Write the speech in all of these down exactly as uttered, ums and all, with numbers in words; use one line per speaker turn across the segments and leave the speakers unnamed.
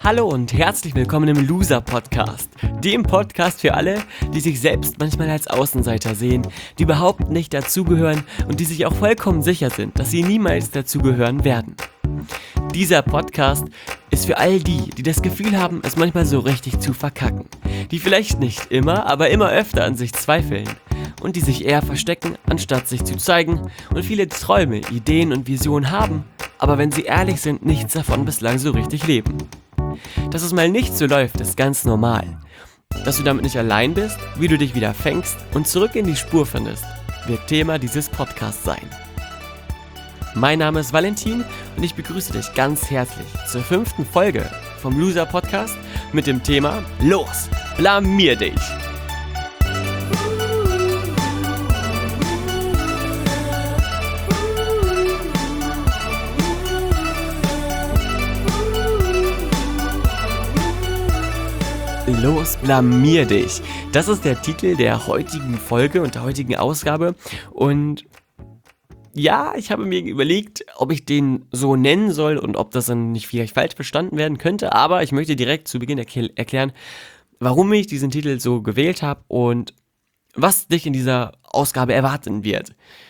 Hallo und herzlich willkommen im Loser Podcast, dem Podcast für alle, die sich selbst manchmal als Außenseiter sehen, die überhaupt nicht dazugehören und die sich auch vollkommen sicher sind, dass sie niemals dazugehören werden. Dieser Podcast ist für all die, die das Gefühl haben, es manchmal so richtig zu verkacken, die vielleicht nicht immer, aber immer öfter an sich zweifeln und die sich eher verstecken, anstatt sich zu zeigen und viele Träume, Ideen und Visionen haben, aber wenn sie ehrlich sind, nichts davon bislang so richtig leben. Dass es mal nicht so läuft, ist ganz normal. Dass du damit nicht allein bist, wie du dich wieder fängst und zurück in die Spur findest, wird Thema dieses Podcasts sein. Mein Name ist Valentin und ich begrüße dich ganz herzlich zur fünften Folge vom Loser Podcast mit dem Thema Los, blamier dich! Los, blamier dich. Das ist der Titel der heutigen Folge und der heutigen Ausgabe. Und ja, ich habe mir überlegt, ob ich den so nennen soll und ob das dann nicht vielleicht falsch verstanden werden könnte. Aber ich möchte direkt zu Beginn erkl- erklären, warum ich diesen Titel so gewählt habe und was dich in dieser Ausgabe erwarten wird.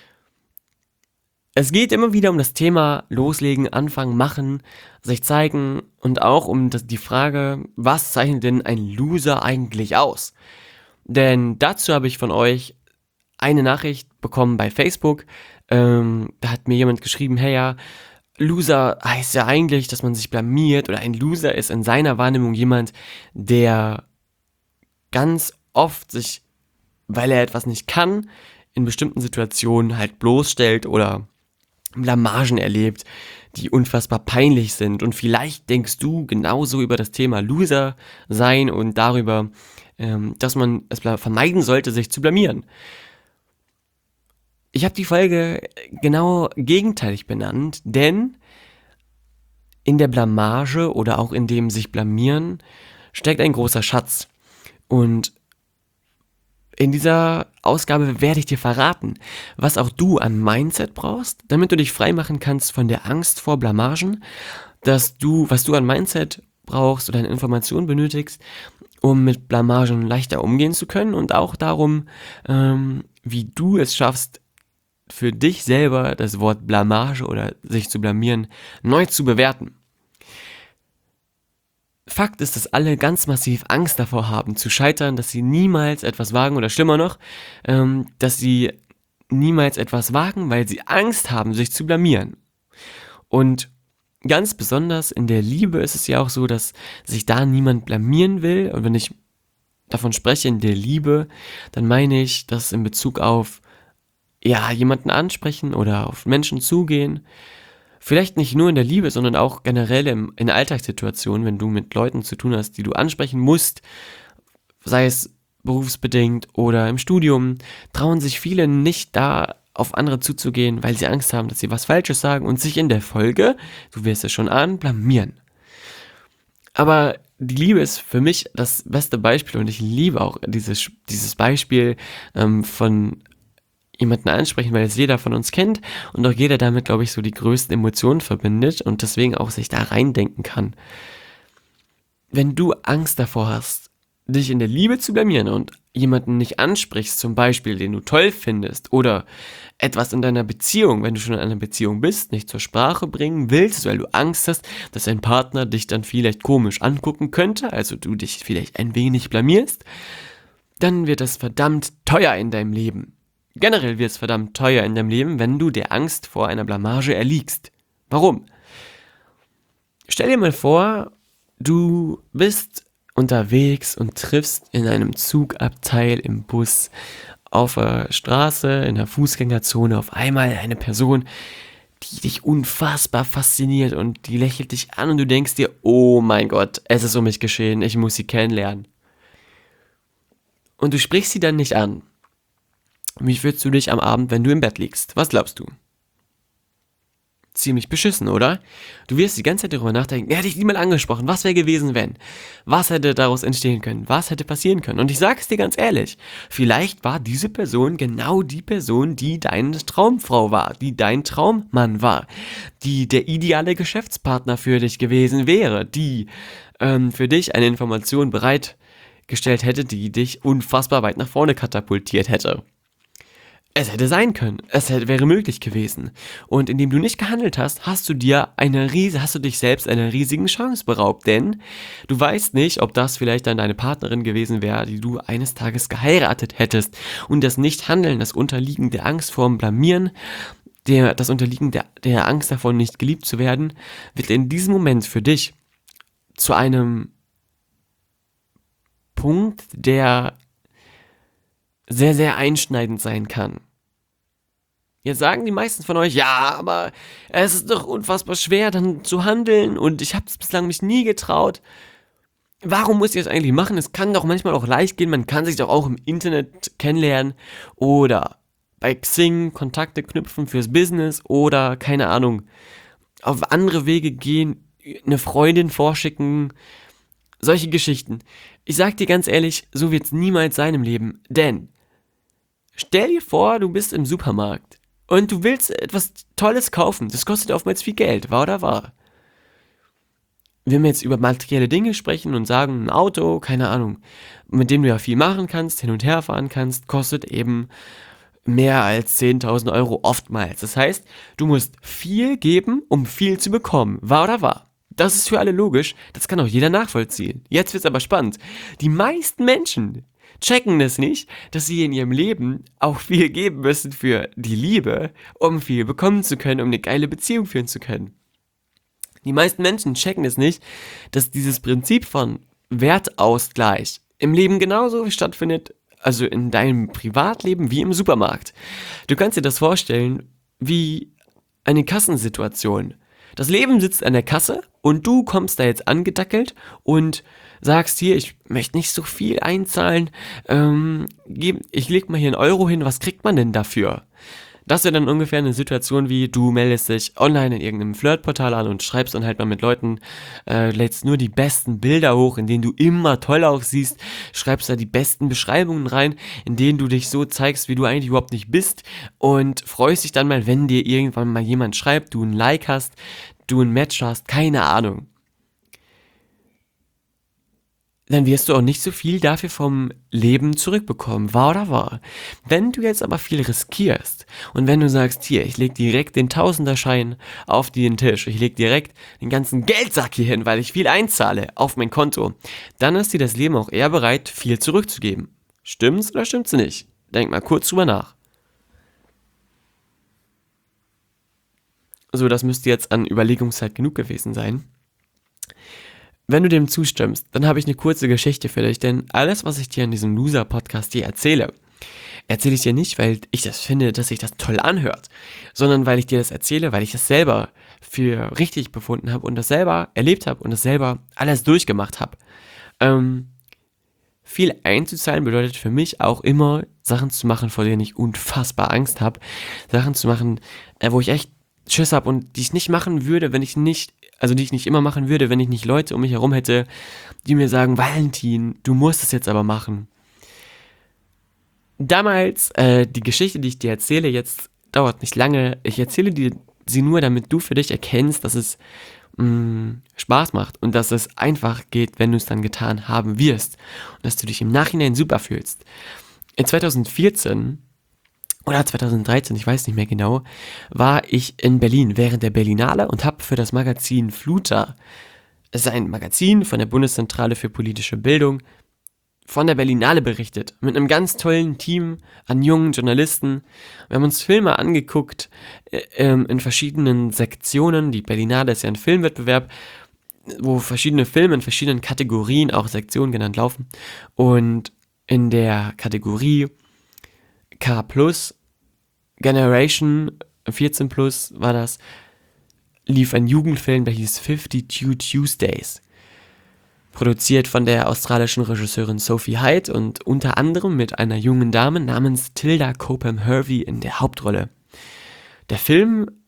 Es geht immer wieder um das Thema Loslegen, Anfangen, Machen, sich zeigen und auch um das, die Frage, was zeichnet denn ein Loser eigentlich aus? Denn dazu habe ich von euch eine Nachricht bekommen bei Facebook. Ähm, da hat mir jemand geschrieben, hey ja, Loser heißt ja eigentlich, dass man sich blamiert, oder ein Loser ist in seiner Wahrnehmung jemand, der ganz oft sich, weil er etwas nicht kann, in bestimmten Situationen halt bloßstellt oder Blamagen erlebt, die unfassbar peinlich sind. Und vielleicht denkst du genauso über das Thema Loser sein und darüber, ähm, dass man es vermeiden sollte, sich zu blamieren. Ich habe die Folge genau gegenteilig benannt, denn in der Blamage oder auch in dem sich blamieren steckt ein großer Schatz. Und in dieser Ausgabe werde ich dir verraten, was auch du an Mindset brauchst, damit du dich freimachen kannst von der Angst vor Blamagen, dass du, was du an Mindset brauchst oder an Informationen benötigst, um mit Blamagen leichter umgehen zu können und auch darum, ähm, wie du es schaffst, für dich selber das Wort Blamage oder sich zu blamieren neu zu bewerten. Fakt ist, dass alle ganz massiv Angst davor haben, zu scheitern, dass sie niemals etwas wagen oder schlimmer noch, ähm, dass sie niemals etwas wagen, weil sie Angst haben, sich zu blamieren. Und ganz besonders in der Liebe ist es ja auch so, dass sich da niemand blamieren will. Und wenn ich davon spreche, in der Liebe, dann meine ich das in Bezug auf ja, jemanden ansprechen oder auf Menschen zugehen. Vielleicht nicht nur in der Liebe, sondern auch generell im, in Alltagssituationen, wenn du mit Leuten zu tun hast, die du ansprechen musst, sei es berufsbedingt oder im Studium, trauen sich viele nicht da auf andere zuzugehen, weil sie Angst haben, dass sie was Falsches sagen und sich in der Folge, du wirst es schon ahnen, blamieren. Aber die Liebe ist für mich das beste Beispiel und ich liebe auch dieses, dieses Beispiel ähm, von jemanden ansprechen, weil es jeder von uns kennt und auch jeder damit, glaube ich, so die größten Emotionen verbindet und deswegen auch sich da reindenken kann. Wenn du Angst davor hast, dich in der Liebe zu blamieren und jemanden nicht ansprichst, zum Beispiel, den du toll findest, oder etwas in deiner Beziehung, wenn du schon in einer Beziehung bist, nicht zur Sprache bringen willst, weil du Angst hast, dass dein Partner dich dann vielleicht komisch angucken könnte, also du dich vielleicht ein wenig blamierst, dann wird das verdammt teuer in deinem Leben. Generell wird es verdammt teuer in deinem Leben, wenn du der Angst vor einer Blamage erliegst. Warum? Stell dir mal vor, du bist unterwegs und triffst in einem Zugabteil, im Bus, auf der Straße, in der Fußgängerzone auf einmal eine Person, die dich unfassbar fasziniert und die lächelt dich an und du denkst dir, oh mein Gott, es ist um mich geschehen, ich muss sie kennenlernen. Und du sprichst sie dann nicht an. Wie fühlst du dich am Abend, wenn du im Bett liegst? Was glaubst du? ziemlich beschissen, oder? Du wirst die ganze Zeit darüber nachdenken, hätte ich niemand angesprochen, was wäre gewesen, wenn? Was hätte daraus entstehen können? Was hätte passieren können? Und ich sage es dir ganz ehrlich, vielleicht war diese Person genau die Person, die deine Traumfrau war, die dein Traummann war, die der ideale Geschäftspartner für dich gewesen wäre, die ähm, für dich eine Information bereitgestellt hätte, die dich unfassbar weit nach vorne katapultiert hätte. Es hätte sein können, es hätte, wäre möglich gewesen. Und indem du nicht gehandelt hast, hast du dir eine riese, hast du dich selbst einer riesigen Chance beraubt, denn du weißt nicht, ob das vielleicht dann deine Partnerin gewesen wäre, die du eines Tages geheiratet hättest. Und das Nichthandeln, das Unterliegen der Angst vorm Blamieren, der, das Unterliegen der, der Angst davon, nicht geliebt zu werden, wird in diesem Moment für dich zu einem Punkt, der sehr, sehr einschneidend sein kann. Jetzt sagen die meisten von euch, ja, aber es ist doch unfassbar schwer, dann zu handeln und ich habe es bislang mich nie getraut. Warum muss ich das eigentlich machen? Es kann doch manchmal auch leicht gehen, man kann sich doch auch im Internet kennenlernen oder bei Xing Kontakte knüpfen fürs Business oder, keine Ahnung, auf andere Wege gehen, eine Freundin vorschicken, solche Geschichten. Ich sag dir ganz ehrlich, so wird es niemals sein im Leben, denn stell dir vor, du bist im Supermarkt und du willst etwas Tolles kaufen. Das kostet oftmals viel Geld, wahr oder wahr? Wenn wir jetzt über materielle Dinge sprechen und sagen, ein Auto, keine Ahnung, mit dem du ja viel machen kannst, hin und her fahren kannst, kostet eben mehr als zehntausend Euro oftmals. Das heißt, du musst viel geben, um viel zu bekommen, wahr oder wahr? Das ist für alle logisch, das kann auch jeder nachvollziehen. Jetzt wird's aber spannend. Die meisten Menschen checken das nicht, dass sie in ihrem Leben auch viel geben müssen für die Liebe, um viel bekommen zu können, um eine geile Beziehung führen zu können. Die meisten Menschen checken es nicht, dass dieses Prinzip von Wertausgleich im Leben genauso stattfindet, also in deinem Privatleben wie im Supermarkt. Du kannst dir das vorstellen wie eine Kassensituation. Das Leben sitzt an der Kasse und du kommst da jetzt angedackelt und sagst hier, ich möchte nicht so viel einzahlen, ähm, ich leg mal hier einen Euro hin, was kriegt man denn dafür? Das wäre dann ungefähr eine Situation wie, du meldest dich online in irgendeinem Flirtportal an und schreibst dann halt mal mit Leuten, äh, lädst nur die besten Bilder hoch, in denen du immer toll aussiehst, schreibst da die besten Beschreibungen rein, in denen du dich so zeigst, wie du eigentlich überhaupt nicht bist und freust dich dann mal, wenn dir irgendwann mal jemand schreibt, du ein Like hast, du ein Match hast, keine Ahnung. Dann wirst du auch nicht so viel dafür vom Leben zurückbekommen, wahr oder wahr. Wenn du jetzt aber viel riskierst und wenn du sagst, hier, ich leg direkt den Tausenderschein auf den Tisch, ich leg direkt den ganzen Geldsack hier hin, weil ich viel einzahle auf mein Konto, dann ist dir das Leben auch eher bereit, viel zurückzugeben. Stimmt's oder stimmt's nicht? Denk mal kurz drüber nach. So, das müsste jetzt an Überlegungszeit genug gewesen sein. Wenn du dem zustimmst, dann habe ich eine kurze Geschichte für dich, denn alles, was ich dir in diesem Loser-Podcast dir erzähle, erzähle ich dir nicht, weil ich das finde, dass sich das toll anhört, sondern weil ich dir das erzähle, weil ich das selber für richtig befunden habe und das selber erlebt habe und das selber alles durchgemacht habe. Ähm, viel einzuzahlen bedeutet für mich auch immer, Sachen zu machen, vor denen ich unfassbar Angst habe, Sachen zu machen, äh, wo ich echt Schiss habe und die ich nicht machen würde, wenn ich nicht also die ich nicht immer machen würde, wenn ich nicht Leute um mich herum hätte, die mir sagen, Valentin, du musst es jetzt aber machen. Damals, äh, die Geschichte, die ich dir erzähle, jetzt dauert nicht lange. Ich erzähle dir sie nur, damit du für dich erkennst, dass es mh, Spaß macht und dass es einfach geht, wenn du es dann getan haben wirst und dass du dich im Nachhinein super fühlst. In zwanzig vierzehn oder zwanzig dreizehn, ich weiß nicht mehr genau, war ich in Berlin während der Berlinale und habe für das Magazin Fluter, es ist ein Magazin von der Bundeszentrale für politische Bildung, von der Berlinale berichtet, mit einem ganz tollen Team an jungen Journalisten. Wir haben uns Filme angeguckt äh, in verschiedenen Sektionen. Die Berlinale ist ja ein Filmwettbewerb, wo verschiedene Filme in verschiedenen Kategorien, auch Sektionen genannt, laufen. Und in der Kategorie K plus, Generation vierzehn plus war das, lief ein Jugendfilm, der hieß fifty-two Tuesdays. Produziert von der australischen Regisseurin Sophie Hyde und unter anderem mit einer jungen Dame namens Tilda Cobham Hervey in der Hauptrolle. Der Film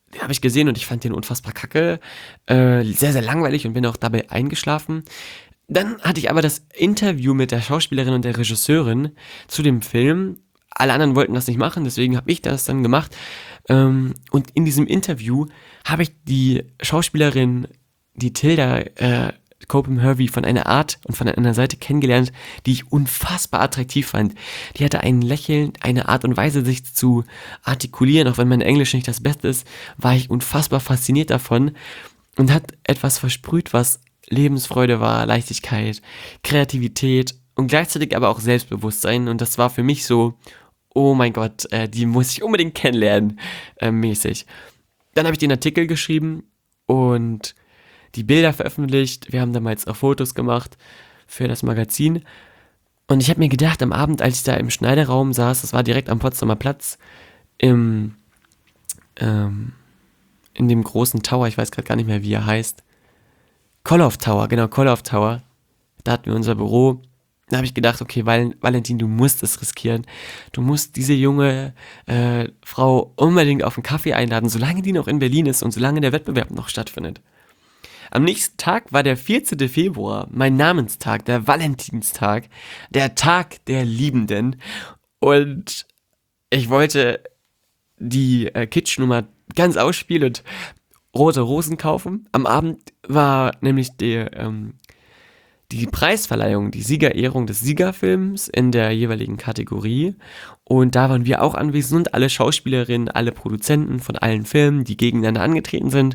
den habe ich gesehen und ich fand den unfassbar kacke, äh, sehr, sehr langweilig und bin auch dabei eingeschlafen. Dann hatte ich aber das Interview mit der Schauspielerin und der Regisseurin zu dem Film. Alle anderen wollten das nicht machen, deswegen habe ich das dann gemacht. Ähm, und in diesem Interview habe ich die Schauspielerin, die Tilda äh, Cobham Hervey, von einer Art und von einer Seite kennengelernt, die ich unfassbar attraktiv fand. Die hatte ein Lächeln, eine Art und Weise, sich zu artikulieren, auch wenn mein Englisch nicht das Beste ist, war ich unfassbar fasziniert davon und hat etwas versprüht, was Lebensfreude war, Leichtigkeit, Kreativität und gleichzeitig aber auch Selbstbewusstsein. Und das war für mich so, oh mein Gott, äh, die muss ich unbedingt kennenlernen, äh, mäßig. Dann habe ich den Artikel geschrieben und die Bilder veröffentlicht. Wir haben damals auch Fotos gemacht für das Magazin. Und ich habe mir gedacht, am Abend, als ich da im Schneideraum saß, das war direkt am Potsdamer Platz, im, ähm, in dem großen Tower, ich weiß gerade gar nicht mehr, wie er heißt. Kolloff Tower, genau, Kolloff Tower. Da hatten wir unser Büro. Da habe ich gedacht, okay, Val- Valentin, du musst es riskieren. Du musst diese junge äh, Frau unbedingt auf einen Kaffee einladen, solange die noch in Berlin ist und solange der Wettbewerb noch stattfindet. Am nächsten Tag war der vierzehnten Februar, mein Namenstag, der Valentinstag, der Tag der Liebenden. Und ich wollte die äh, Kitschnummer ganz ausspielen und rote Rosen kaufen. Am Abend war nämlich die, ähm, die Preisverleihung, die Siegerehrung des Siegerfilms in der jeweiligen Kategorie. Und da waren wir auch anwesend und alle Schauspielerinnen, alle Produzenten von allen Filmen, die gegeneinander angetreten sind.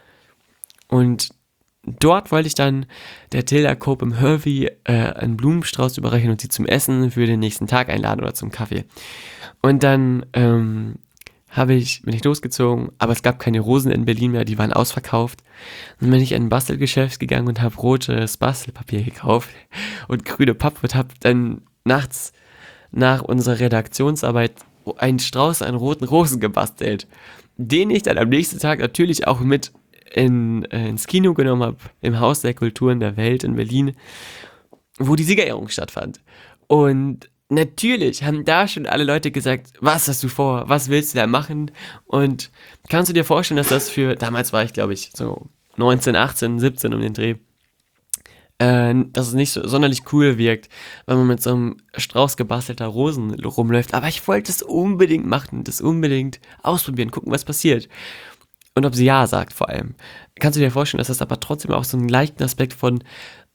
Und dort wollte ich dann der Tilda Cobham Hervey äh, einen Blumenstrauß überreichen und sie zum Essen für den nächsten Tag einladen oder zum Kaffee. Und dann ähm, habe ich, bin ich losgezogen, aber es gab keine Rosen in Berlin mehr, die waren ausverkauft. Dann bin ich in ein Bastelgeschäft gegangen und habe rotes Bastelpapier gekauft und grüne Pappe und habe dann nachts nach unserer Redaktionsarbeit einen Strauß an roten Rosen gebastelt, den ich dann am nächsten Tag natürlich auch mit in, äh, ins Kino genommen habe, im Haus der Kulturen der Welt in Berlin, wo die Siegerehrung stattfand. Und natürlich haben da schon alle Leute gesagt, was hast du vor, was willst du da machen? Und kannst du dir vorstellen, dass das für, damals war ich glaube ich so neunzehn, achtzehn, siebzehn um den Dreh, äh, dass es nicht so sonderlich cool wirkt, wenn man mit so einem Strauß gebastelter Rosen rumläuft. Aber ich wollte es unbedingt machen, das unbedingt ausprobieren, gucken, was passiert. Und ob sie ja sagt vor allem. Kannst du dir vorstellen, dass das aber trotzdem auch so einen leichten Aspekt von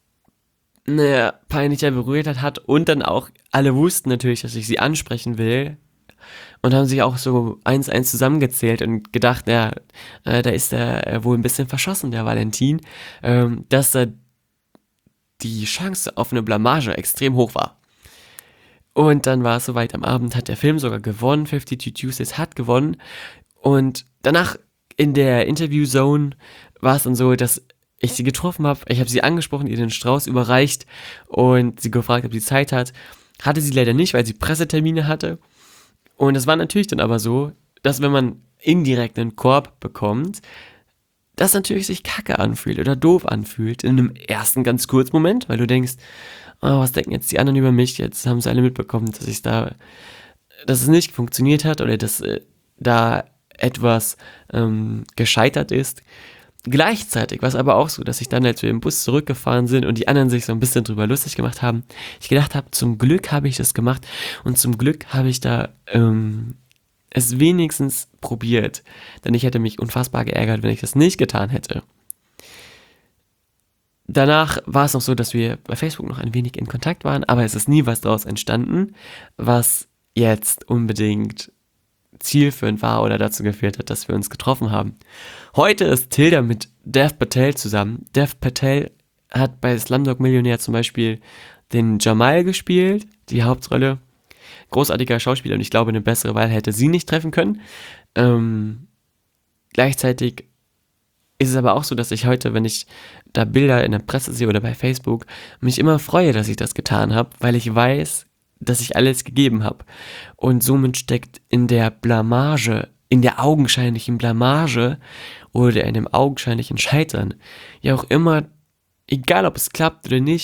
naja, peinlicher Berührtheit hat und dann auch alle wussten natürlich, dass ich sie ansprechen will und haben sich auch so eins eins zusammengezählt und gedacht, ja, äh, da ist er äh, wohl ein bisschen verschossen, der Valentin, ähm, dass da die Chance auf eine Blamage extrem hoch war. Und dann war es soweit, am Abend hat der Film sogar gewonnen, fifty-two Tuesdays hat gewonnen und danach in der Interview-Zone war es dann so, dass ich sie getroffen habe, ich habe sie angesprochen, ihr den Strauß überreicht und sie gefragt, ob sie Zeit hat. Hatte sie leider nicht, weil sie Pressetermine hatte. Und es war natürlich dann aber so, dass wenn man indirekt einen Korb bekommt, das natürlich sich kacke anfühlt oder doof anfühlt in einem ersten ganz kurzen Moment, weil du denkst, oh, was denken jetzt die anderen über mich? Jetzt haben sie alle mitbekommen, dass ich da, dass es nicht funktioniert hat oder dass äh, da etwas ähm, gescheitert ist. Gleichzeitig war es aber auch so, dass ich dann, als wir im Bus zurückgefahren sind und die anderen sich so ein bisschen drüber lustig gemacht haben, ich gedacht habe, zum Glück habe ich das gemacht und zum Glück habe ich da ähm, es wenigstens probiert, denn ich hätte mich unfassbar geärgert, wenn ich das nicht getan hätte. Danach war es noch so, dass wir bei Facebook noch ein wenig in Kontakt waren, aber es ist nie was daraus entstanden, was jetzt unbedingt zielführend war oder dazu geführt hat, dass wir uns getroffen haben. Heute ist Tilda mit Dev Patel zusammen. Dev Patel hat bei Slumdog Millionär zum Beispiel den Jamal gespielt, die Hauptrolle. Großartiger Schauspieler und ich glaube, eine bessere Wahl hätte sie nicht treffen können. Ähm, gleichzeitig ist es aber auch so, dass ich heute, wenn ich da Bilder in der Presse sehe oder bei Facebook, mich immer freue, dass ich das getan habe, weil ich weiß, dass ich alles gegeben habe. Und somit steckt in der Blamage, in der augenscheinlichen Blamage oder in dem augenscheinlichen Scheitern ja auch immer, egal ob es klappt oder nicht,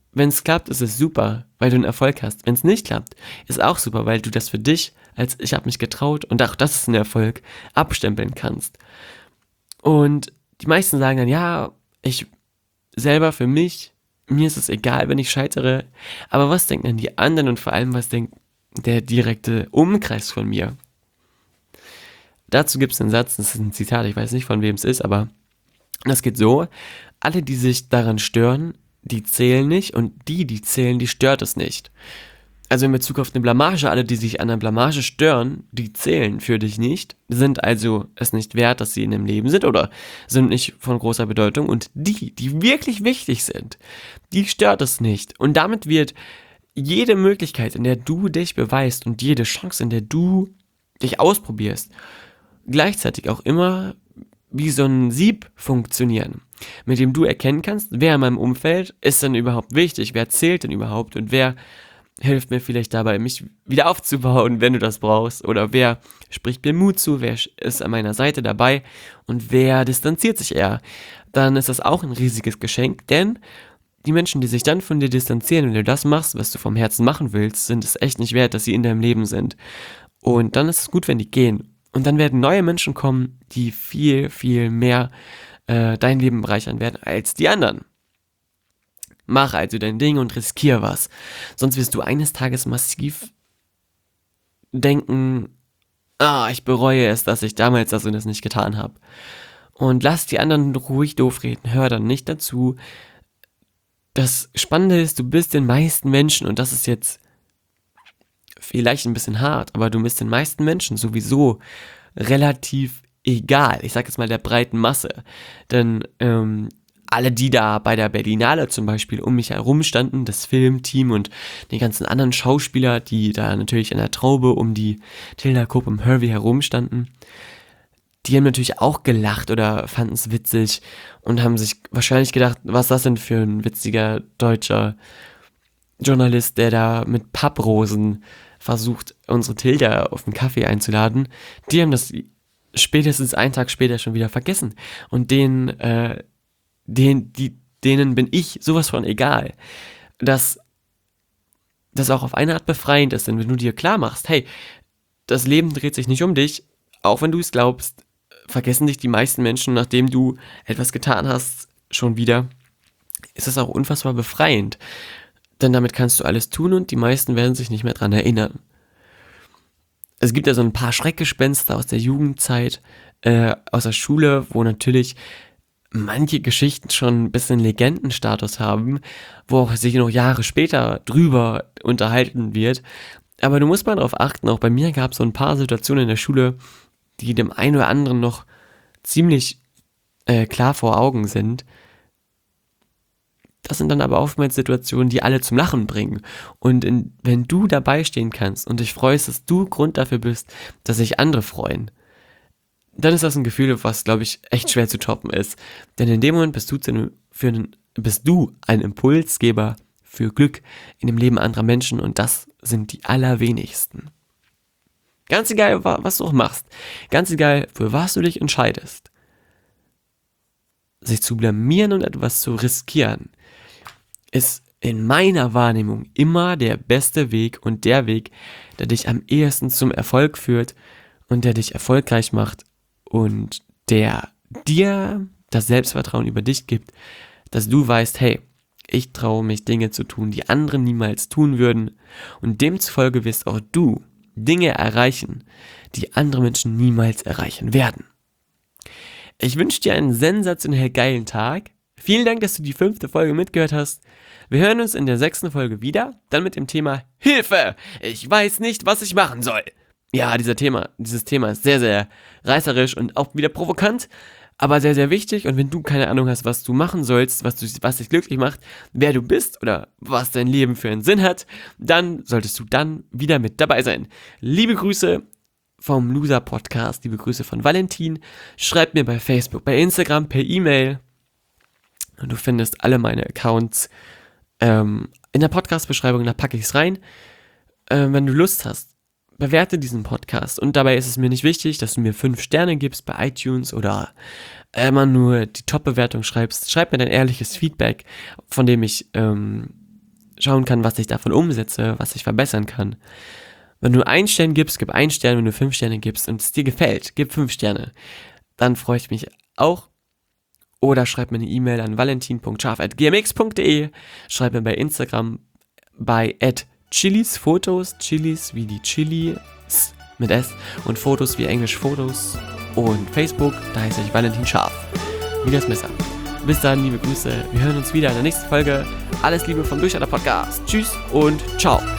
wenn es klappt, ist es super, weil du einen Erfolg hast. Wenn es nicht klappt, ist auch super, weil du das für dich als ich habe mich getraut und auch das ist ein Erfolg, abstempeln kannst. Und die meisten sagen dann, ja, ich selber für mich, mir ist es egal, wenn ich scheitere, aber was denken dann die anderen und vor allem, was denkt der direkte Umkreis von mir? Dazu gibt es einen Satz, das ist ein Zitat, ich weiß nicht, von wem es ist, aber das geht so: Alle, die sich daran stören, die zählen nicht und die, die zählen, die stört es nicht. Also in Bezug auf eine Blamage, alle, die sich an der Blamage stören, die zählen für dich nicht, sind also es nicht wert, dass sie in dem Leben sind oder sind nicht von großer Bedeutung. Und die, die wirklich wichtig sind, die stört es nicht. Und damit wird jede Möglichkeit, in der du dich beweist und jede Chance, in der du dich ausprobierst, gleichzeitig auch immer wie so ein Sieb funktionieren, mit dem du erkennen kannst, wer in meinem Umfeld ist denn überhaupt wichtig, wer zählt denn überhaupt und wer hilft mir vielleicht dabei, mich wieder aufzubauen, wenn du das brauchst, oder wer spricht mir Mut zu, wer ist an meiner Seite dabei und wer distanziert sich eher. Dann ist das auch ein riesiges Geschenk, denn die Menschen, die sich dann von dir distanzieren, wenn du das machst, was du vom Herzen machen willst, sind es echt nicht wert, dass sie in deinem Leben sind. Und dann ist es gut, wenn die gehen. Und dann werden neue Menschen kommen, die viel, viel mehr äh, dein Leben bereichern werden als die anderen. Mach also dein Ding und riskier was. Sonst wirst du eines Tages massiv denken, ah, ich bereue es, dass ich damals das und das nicht getan habe. Und lass die anderen ruhig doof reden, hör dann nicht dazu. Das Spannende ist, du bist den meisten Menschen, und das ist jetzt vielleicht ein bisschen hart, aber du bist den meisten Menschen sowieso relativ egal. Ich sag jetzt mal der breiten Masse. Denn ähm, alle, die da bei der Berlinale zum Beispiel um mich herum standen, das Filmteam und die ganzen anderen Schauspieler, die da natürlich in der Traube um die Tilda Cope Hervey herum standen, die haben natürlich auch gelacht oder fanden es witzig und haben sich wahrscheinlich gedacht, was ist das denn für ein witziger deutscher Journalist, der da mit Papprosen versucht, unsere Tilda auf den Kaffee einzuladen. Die haben das spätestens einen Tag später schon wieder vergessen. Und denen, äh, denen, die, denen bin ich sowas von egal. Dass das auch auf eine Art befreiend ist, denn wenn du dir klar machst, hey, das Leben dreht sich nicht um dich, auch wenn du es glaubst, vergessen dich die meisten Menschen, nachdem du etwas getan hast, schon wieder, ist das auch unfassbar befreiend. Denn damit kannst du alles tun und die meisten werden sich nicht mehr dran erinnern. Es gibt ja so ein paar Schreckgespenster aus der Jugendzeit, äh, aus der Schule, wo natürlich manche Geschichten schon ein bisschen Legendenstatus haben, wo auch sich noch Jahre später drüber unterhalten wird. Aber du musst mal darauf achten, auch bei mir gab es so ein paar Situationen in der Schule, die dem einen oder anderen noch ziemlich äh, klar vor Augen sind. Das sind dann aber oftmals Situationen, die alle zum Lachen bringen. Und in, wenn du dabei stehen kannst und dich freust, dass du Grund dafür bist, dass sich andere freuen, dann ist das ein Gefühl, was, glaube ich, echt schwer zu toppen ist. Denn in dem Moment bist du, zu einem, für einen, bist du ein Impulsgeber für Glück in dem Leben anderer Menschen und das sind die allerwenigsten. Ganz egal, was du auch machst, ganz egal, für was du dich entscheidest, sich zu blamieren und etwas zu riskieren, ist in meiner Wahrnehmung immer der beste Weg und der Weg, der dich am ehesten zum Erfolg führt und der dich erfolgreich macht und der dir das Selbstvertrauen über dich gibt, dass du weißt, hey, ich traue mich Dinge zu tun, die andere niemals tun würden und demzufolge wirst auch du Dinge erreichen, die andere Menschen niemals erreichen werden. Ich wünsche dir einen sensationell geilen Tag. Vielen Dank, dass du die fünfte Folge mitgehört hast. Wir hören uns in der sechsten Folge wieder, dann mit dem Thema Hilfe! Ich weiß nicht, was ich machen soll. Ja, dieser Thema, dieses Thema ist sehr, sehr reißerisch und auch wieder provokant, aber sehr, sehr wichtig. Und wenn du keine Ahnung hast, was du machen sollst, was, du, was dich glücklich macht, wer du bist oder was dein Leben für einen Sinn hat, dann solltest du dann wieder mit dabei sein. Liebe Grüße vom Loser Podcast, liebe Grüße von Valentin. Schreib mir bei Facebook, bei Instagram, per E-Mail. Und du findest alle meine Accounts ähm, in der Podcast-Beschreibung, da packe ich es rein. Äh, wenn du Lust hast, bewerte diesen Podcast. Und dabei ist es mir nicht wichtig, dass du mir fünf Sterne gibst bei iTunes oder immer nur die Top-Bewertung schreibst. Schreib mir dein ehrliches Feedback, von dem ich ähm, schauen kann, was ich davon umsetze, was ich verbessern kann. Wenn du einen Stern gibst, gib einen Stern. Wenn du fünf Sterne gibst und es dir gefällt, gib fünf Sterne. Dann freue ich mich auch. Oder schreib mir eine E-Mail an valentin punkt scharf at g m x punkt d e. Schreib mir bei Instagram bei at chilisfotos, Chilis wie die Chili mit S und Fotos wie Englisch Fotos und Facebook, da heiße ich Valentin Scharf. Wie das Messer. Bis dann, liebe Grüße. Wir hören uns wieder in der nächsten Folge. Alles Liebe vom Durchstarter Podcast. Tschüss und ciao.